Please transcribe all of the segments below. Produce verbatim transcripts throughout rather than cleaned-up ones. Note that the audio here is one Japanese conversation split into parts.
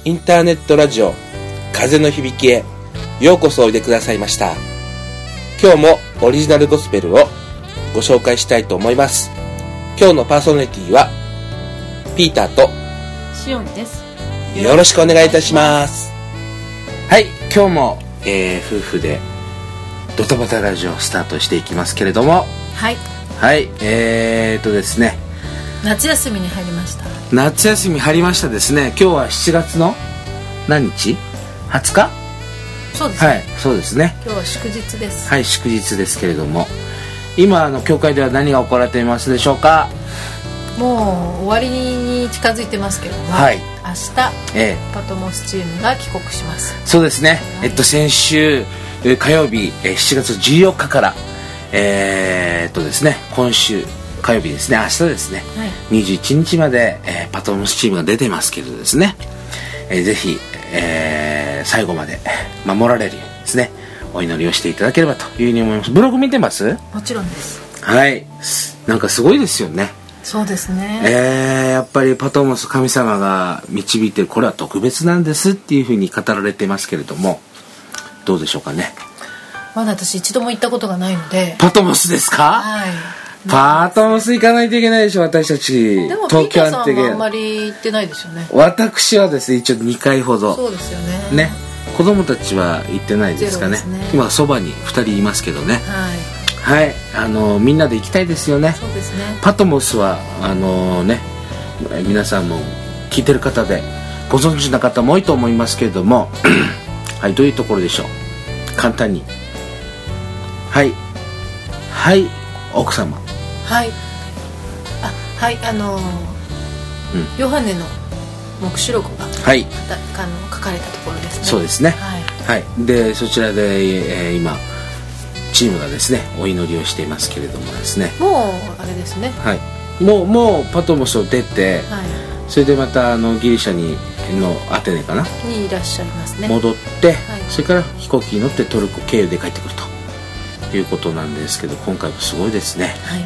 インターネットラジオ風の響きへようこそおいでくださいました。今日もオリジナルゴスペルをご紹介したいと思います。今日のパーソナリティはピーターとシオンです。 よろしくお願いいたします。はい、今日も、えー、夫婦でドタバタラジオスタートしていきますけれども、 はいはい、えーとですね夏休みに入りました。 夏休み入りましたですね。今日はしちがつの何日？はつか？ そうですね。 はい、そうですね。 今日は祝日です。 はい、祝日ですけれども、今あの教会では何が行われていますでしょうか？ もう終わりに近づいてますけれども、 はい、 明日、ええ、パトモスチームが帰国します。 そうですね、 はい、 えっと先週火曜日しちがつじゅうよっかからえー、っとですね今週火曜日ですね、明日ですね、はい、にじゅういちにちまで、えー、パトモスチームが出てますけどですね、えー、ぜひ、えー、最後まで守られるようにですねお祈りをしていただければというふうに思います。ブログ見てます？ もちろんです。 はい、なんかすごいですよね。 そうですね、 えー、やっぱりパトモス神様が導いてる、これは特別なんですっていうふうに語られてますけれども、どうでしょうかね。 まだ私一度も行ったことがないので。 パトモスですか？ はい、 パトモス行かないといけないでしょ、私たち。 でもピーターさんはあんまり行ってないですよね。 私はですね一応にかいほど。 そうですよね。 ね、子供たちは行ってないですか ね, ね今そばにふたりいますけどね。はい、はい、あのみんなで行きたいですよね。 そうですね。 パトモスはあのね皆さんも聞いてる方でご存知な方も多いと思いますけれどもはい、どういうところでしょう。簡単に。はいはい、奥様。はい、 あ、はい、あのーうん、ヨハネの黙示録が、はい、あの書かれたところですね。 そうですね、はいはい、でそちらで、えー、今チームがですねお祈りをしていますけれどもですね、 もうあれですね、 はい、もうもうパトモスを出て、はい、それでまたあのギリシャにのアテネかなにいらっしゃいますね。 戻って、はい、それから飛行機に乗ってトルコ経由で帰ってくるということなんですけど、今回もすごいですね、はい、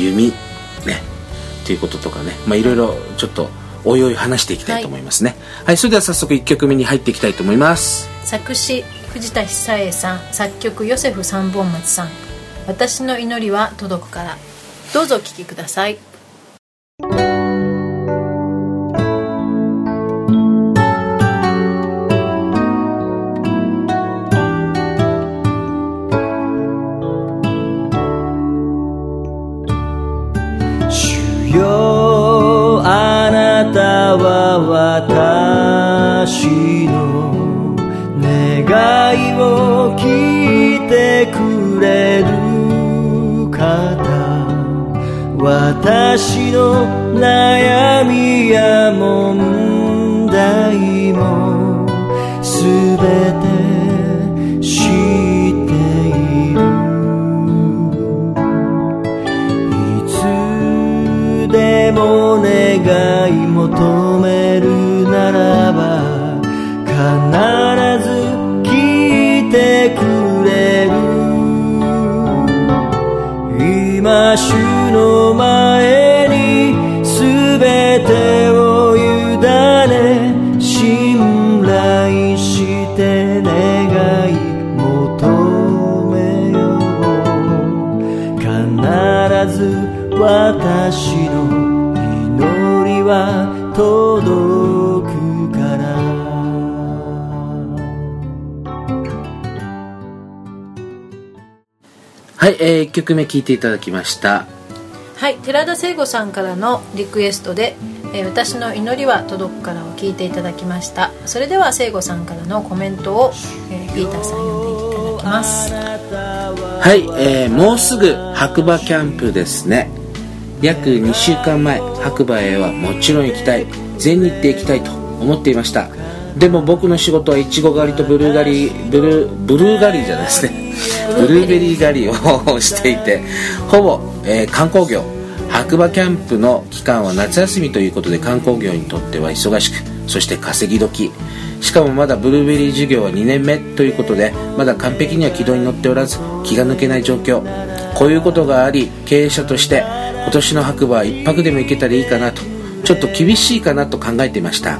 弓ねということとかね、まあいろいろちょっとおいおい話していきたいと思いますね。はい、はい、それでは早速いっきょくめに入っていきたいと思います。 作詞藤田久栄さん、作曲ヨセフ三本松さん、私の祈りは届くから。どうぞお聴きください。 主よ、あなたは私の願いを聞いてくれる方、私の悩みや問題もすべて知っている。いつでも願い求めるならば必ず聞いてくれる。今主の前にすべてを委ね、信頼して願い求めよう。必ず私の祈りは届くから。 はい、えー、いっきょくめ聴いていただきました。 はい、寺田聖子さんからのリクエストで、えー、私の祈りは届くからを聞いていただきました。それでは聖子さんからのコメントを、えー、ピーターさん読んでいただきます。 はい、えー、もうすぐ白馬キャンプですね。約にしゅうかんまえ、白馬へはもちろん行きたい、全日程行きたいと思っていました。でも僕の仕事はイチゴ狩りとブルー狩りブルーブルー狩りじゃないですねブルーベリー狩りをしていて、ほぼ、えー、観光業、白馬キャンプの期間は夏休みということで観光業にとっては忙しく、そして稼ぎ時、しかもまだブルーベリー事業はにねんめということで、まだ完璧には軌道に乗っておらず気が抜けない状況。こういうことがあり、経営者として今年の白馬は一泊でも行けたらいいかなと、ちょっと厳しいかなと考えていました。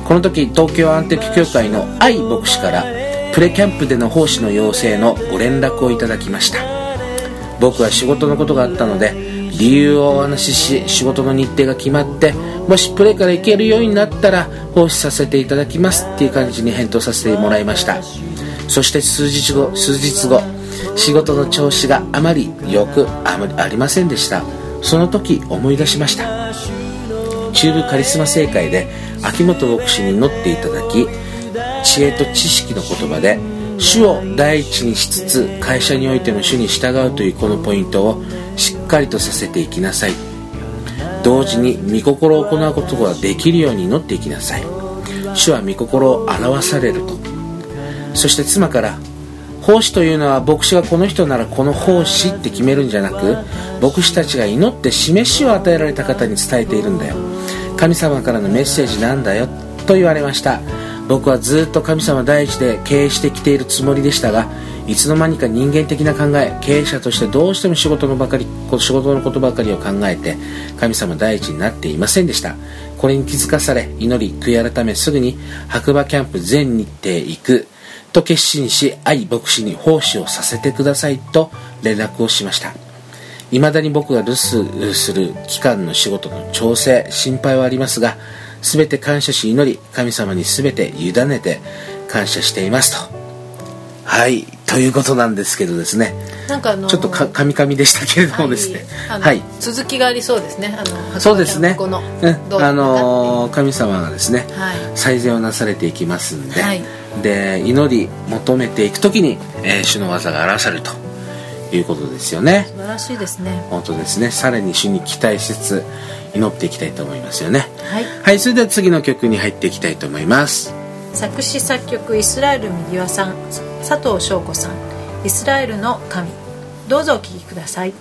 この時東京アンテナ協会の愛牧師からプレキャンプでの奉仕の要請のご連絡をいただきました。僕は仕事のことがあったので理由をお話しし、仕事の日程が決まって、もしプレから行けるようになったら奉仕させていただきますっていう感じに返答させてもらいました。そして数日後数日後仕事の調子があまりよくあまりありませんでした。その時思い出しました。中部カリスマ聖会で秋元牧師に祈っていただき、知恵と知識の言葉で主を第一にしつつ会社においても主に従うというこのポイントをしっかりとさせていきなさい。同時に御心を行うことができるように祈っていきなさい。主は御心を表されると。そして妻から、奉仕というのは牧師がこの人ならこの奉仕って決めるんじゃなく、牧師たちが祈って示しを与えられた方に伝えているんだよ。神様からのメッセージなんだよと言われました。僕はずっと神様第一で経営してきているつもりでしたが、いつの間にか人間的な考え、経営者としてどうしても仕事のばかり仕事のことばかりを考えて神様第一になっていませんでした。これに気づかされ、祈り悔い改め、すぐに白馬キャンプ全日程行くと決心し、愛牧師に奉仕をさせてくださいと連絡をしました。未だに僕が留守する期間の仕事の調整、心配はありますが、すべて感謝し祈り、神様にすべて委ねて感謝していますと。はい、ということなんですけどですね、 なんかあのー、 ちょっとかカミカミでしたけれどもですね、 はい、 はい、 続きがありそうですね。あのそうですね、 このうん、あのー、神様がですね、 はい、 最善をなされていきますんで、 はい、 で祈り求めていくときに、えー、主の技が表されるということですよね。 素晴らしいですね。 本当ですね。さらに主に期待しつつ祈っていきたいと思いますよね。 はい、 はい、それでは次の曲に入っていきたいと思います。 作詞作曲イスラエル右輪さん、佐藤翔子さん、イスラエルの神。どうぞお聴きください。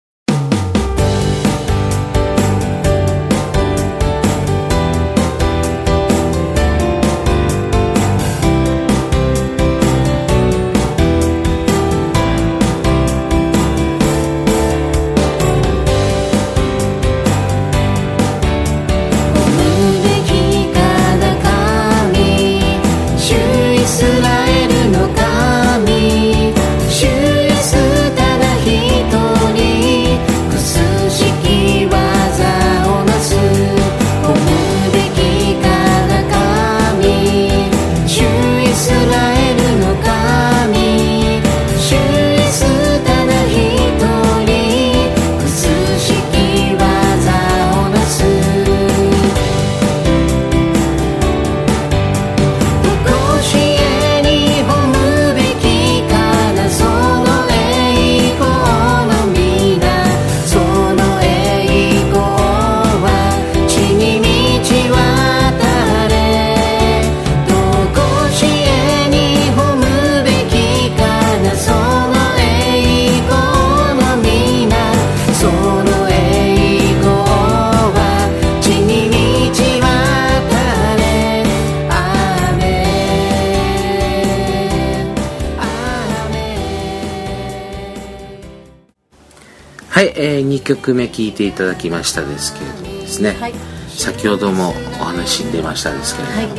はい、えー、にきょくめ聴いていただきましたですけれどもですね、はい、先ほどもお話に出ましたですけれども、はい、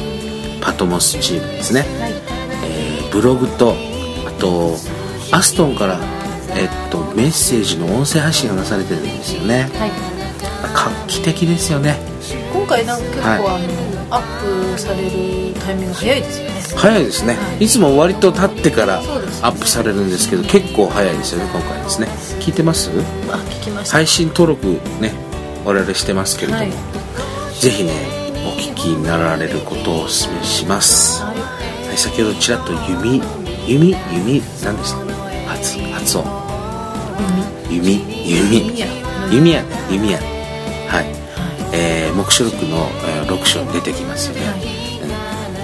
パトモスチームですね、はい、えー、ブログとあとアストンから、えっと、メッセージの音声発信がなされてるんですよね、はい、画期的ですよね。 今回なんか結構、はい、あのアップされるタイミング早いですよね。 早いですね、はい、いつも割と経ってからアップされるんですけど、結構早いですよね今回ですね。聞いてます？ あ、聞きました。 配信登録ね我々してますけれども、はい、ぜひねお聞きになられることをお勧めします、はいはい、先ほどちらっと弓弓弓何でした発発音弓弓弓や弓やね弓やねはい、はい、えー、黙示録の、えー、ろく章に出てきますよね、はい、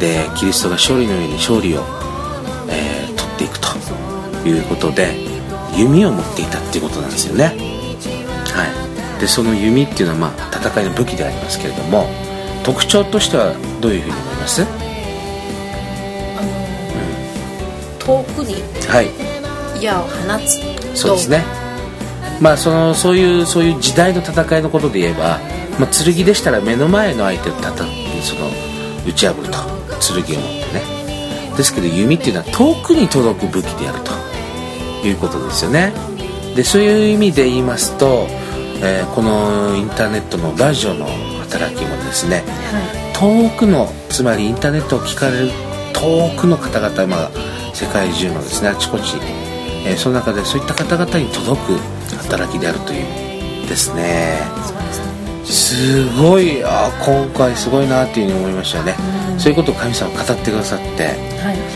でキリストが勝利の上に勝利を、えー、取っていくということで弓を持っていたっていうことなんですよね、はい、でその弓っていうのは、まあ、戦いの武器でありますけれども、特徴としてはどういうふうに思います？ あの、うん、遠くに矢を放つ。 そうですね、まあ、そのそういうそういう時代の戦いのことで言えば、まあ、剣でしたら目の前の相手をたたその打ち破ると、剣を持ってね。ですけど弓っていうのは遠くに届く武器であるということですよね。でそういう意味で言いますと、えー、このインターネットのラジオの働きもですね、はい、遠くの、つまりインターネットを聞かれる遠くの方々、まあ、世界中のですねあちこち、えー、その中でそういった方々に届く働きであるというですね。すごい、あ今回すごいなっていうふうに思いましたよね。そういうことを神様語ってくださって、はい、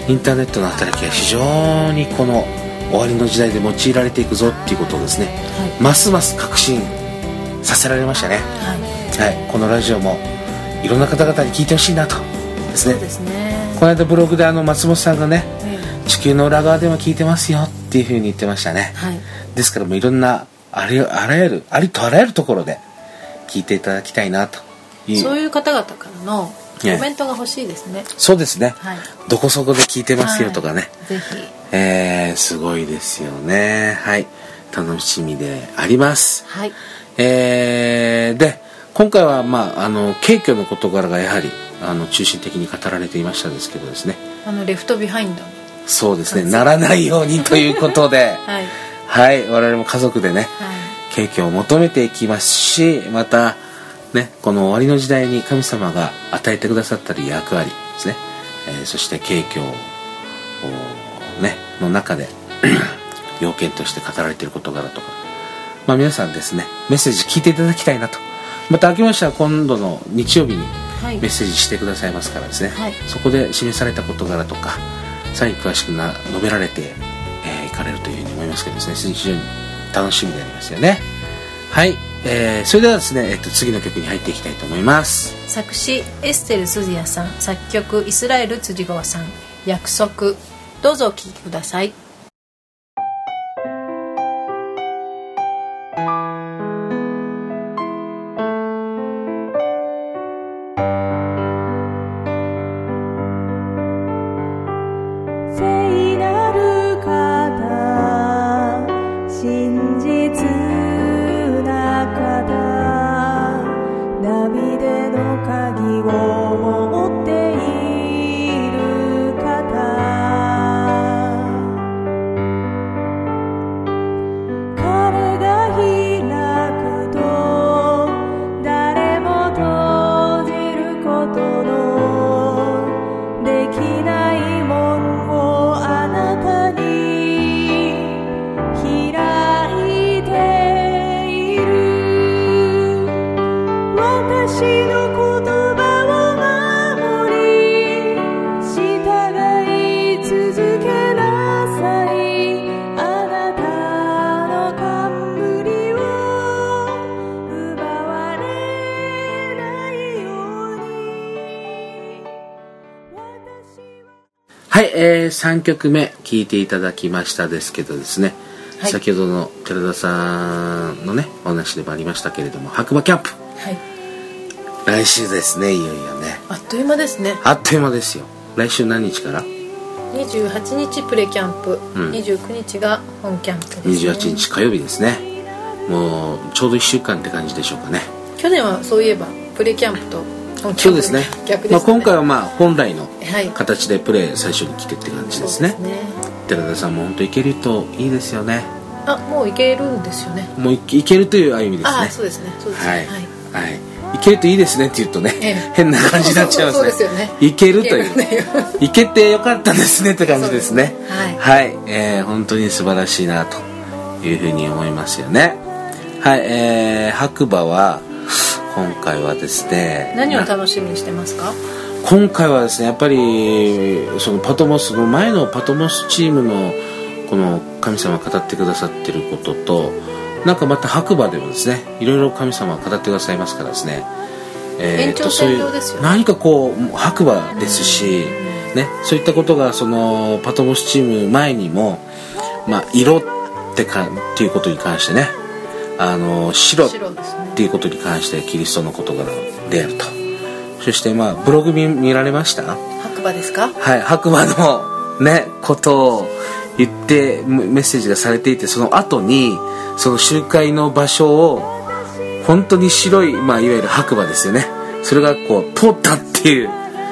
インターネットの働きが非常にこの終わりの時代で用いられていくぞっていうことをですね、はい、ますます確信させられましたね。はい、はい、このラジオもいろんな方々に聞いてほしいなとですね。 そうですね。 この間ブログであの松本さんがね、うん、地球の裏側でも聞いてますよっていうふうに言ってましたね。はい、ですからもういろんなありあらゆるありとあらゆるところで聞いていただきたいなという、 そういう方々からのコメントが欲しいですね。 そうですね、はい、どこそこで聞いてますよとかね、 はい、ぜひ、 えー、すごいですよね。はい、楽しみであります。はい、えー、で今回は、まあ、あの景挙の事柄がやはりあの中心的に語られていましたですけどですね、 あのレフトビハインド、 そうですね、ならないようにということではい、はい、我々も家族でね、はい、景挙を求めていきますし、またね、この終わりの時代に神様が与えてくださった役割ですね、えー、そして景挙を、ね、の中で要件として語られている事柄とか、まあ、皆さんですねメッセージ聞いていただきたいなと。また明けましては今度の日曜日にメッセージしてくださいますからですね、はい、そこで示された事柄とかさらに詳しくな述べられてい、えー、かれるというふうに思いますけどですね、非常に楽しみでありますよね。はい、えー、それではですね、えっと、次の曲に入っていきたいと思います。 作詞エステルスズヤさん、作曲イスラエル辻川さん、約束、どうぞお聴きください。 聖なる方、真実な方、ダビデの鍵を持っている方、彼が開くと誰も閉じることのできない門をあなたに開いている。私の言葉を守り従い続けなさい。あなたの冠を奪われないように。私ははい、えー、さんきょくめ聴いていただきましたですけどですね、はい、先ほどの寺田さんのねお話でもありましたけれども、白馬キャンプ、はい、来週ですね、いよいよね。 あっという間ですね。 あっという間ですよ。来週何日から？ にじゅうはちにちプレキャンプ、うん、にじゅうくにちが本キャンプですね。 にじゅうはちにち火曜日ですね。もうちょうどいっしゅうかんって感じでしょうかね。 去年はそういえばプレキャンプと本キャンプそうですね、 逆ですね。 まあ、今回はまあ本来の形でプレー最初に来てって感じですね。はい、そうですね。寺田さんも本当行けるといいですよね。 あ、もう行けるんですよね。 もう行けるという歩みですね。 あ、そうですね、そうですね、 はい、はいはい、行けるといいですねって言うとね、ええ、変な感じになっちゃいますね。そうですよね。行けるという行けてよかったですねって感じですね。はい、はい、えー、本当に素晴らしいなというふうに思いますよね。はい、えー、白馬は今回はですね、 何を楽しみにしてますか？ 今回はですね、やっぱりそのパトモスの前のパトモスチームのこの神様が語ってくださっていることと、なんかまた白馬でもですね、いろいろ神様が語ってくださいますからですね、 えー、延長線上ですよね。 何かこう白馬ですし、ね、そういったことがそのパトモスチーム前にも、まあ、色ってかっていうことに関してね、あの白っていうことに関してキリストの事柄であると。そしてまあブログ 見, 見られました？ 白馬ですか？ はい、白馬のねことを言ってメッセージがされていて、その後にその集会の場所を本当に白い、まあ、いわゆる白馬ですよね、それがこう通ったっていう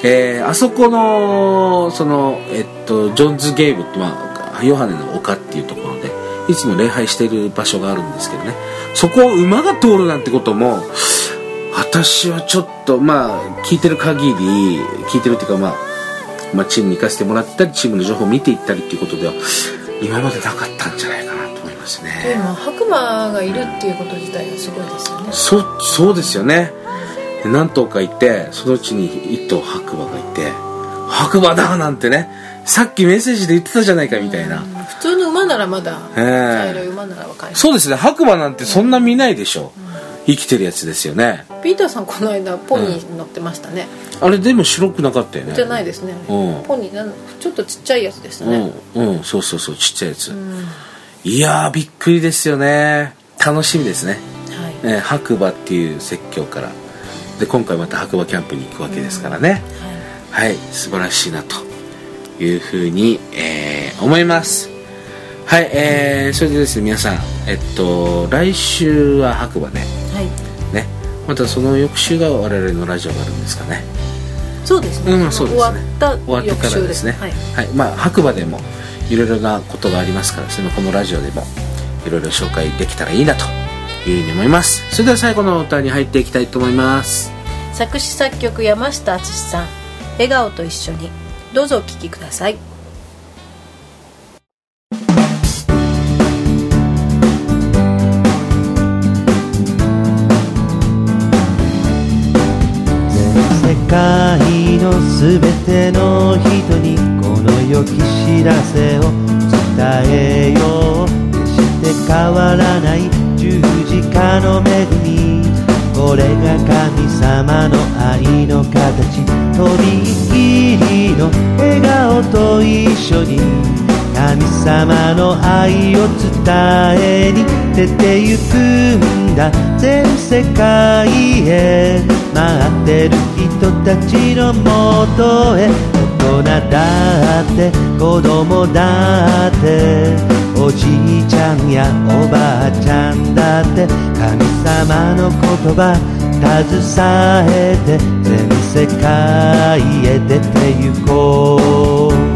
えー、あそこのその、えっと、ジョンズゲーブって、まあ、ヨハネの丘っていうところでいつも礼拝している場所があるんですけどね、そこを馬が通るなんてことも私はちょっとまあ聞いてる限り聞いてるっていうか、まあ、まあチームに行かせてもらったりチームの情報を見ていったりっていうことでは今までなかったんじゃないかなと思いますね。 でも白馬がいるっていうこと自体がすごいですよね。 そそうですよね。何頭かいてそのうちに一頭白馬がいて白馬だなんてね、さっきメッセージで言ってたじゃないかみたいな、 うん、普通の馬ならまだ茶色い馬ならわかる。 そうですね、白馬なんてそんな見ないでしょ、うん、生きてるやつですよね。 ピーターさんこの間ポニー乗ってましたね、 うん、あれでも白くなかったよね。 じゃないですね、うん、ポニーなんちょっとちっちゃいやつでしたね。 うん、うん、そうそうそう、ちっちゃいやつ、うん、いやーびっくりですよね。楽しみですね、はい、えー、白馬っていう説教からで今回また白馬キャンプに行くわけですからね、うん、はい、はい、素晴らしいなというふうに、えー、思います。はい、えー、それでですね皆さん、えっと来週は白馬ね、はい、ね、またその翌週が我々のラジオがあるんですかね。 そうですね、 うん、そうですね、 終わった終わってからですね、 はい、 はい、まあ白馬でもいろいろなことがありますから、そのこのラジオでもいろいろ紹介できたらいいなというふうに思います。それでは最後の歌に入っていきたいと思います。 作詞作曲山下敦さん、笑顔と一緒に、どうぞお聴きください。 世界のすべての人にこの良き知らせを伝えよう。決して変わらない十字架の恵み、これが神様の愛の形。とびきりの笑顔と一緒に神様の愛を伝えに出てゆくんだ。全世界へ待ってる人たちのもとへ、大人だって子供だっておじいちゃんやおばあちゃんだって神様の言葉携えて全世界へ出て行こう。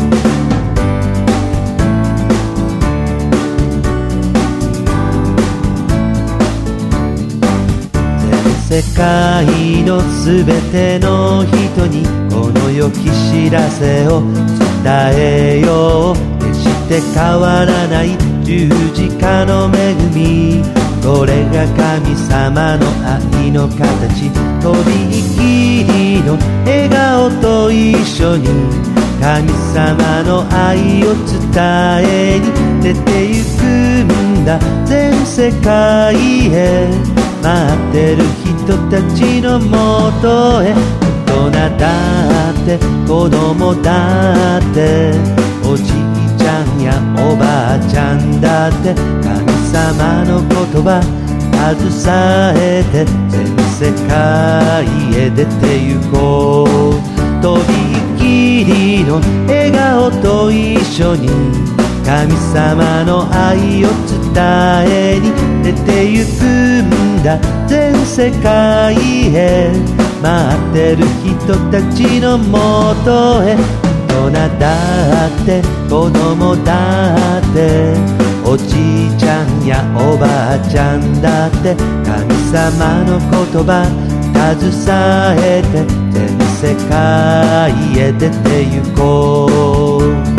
全世界のすべての人にこの良き知らせを伝えよう。決して変わらない十字架の恵み、これが神様の愛の形。とびきりの笑顔と一緒に神様の愛を伝えに出てゆくんだ。全世界へ待ってる人たちのもとへ、大人だって子供だっておじいちゃんやおばあちゃんだって神様の言葉携えて全世界へ出て行こう。とびきりの笑顔と一緒に神様の愛を伝えに出て行くんだ。全世界へ待ってる人たちのもとへ、大人だって子供だっておじいちゃんやおばあちゃんだって神様の言葉携えて全世界へ出て行こう。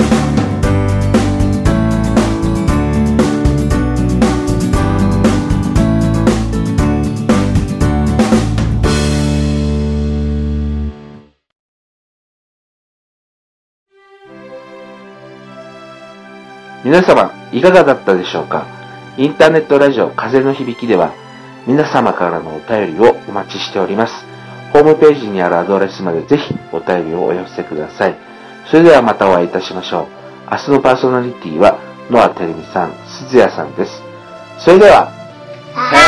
皆様いかがだったでしょうか。インターネットラジオ風の響きでは皆様からのお便りをお待ちしております。ホームページにあるアドレスまでぜひお便りをお寄せください。それではまたお会いいたしましょう。明日のパーソナリティはノアテレミさん、鈴谷さんです。それでは、 はい。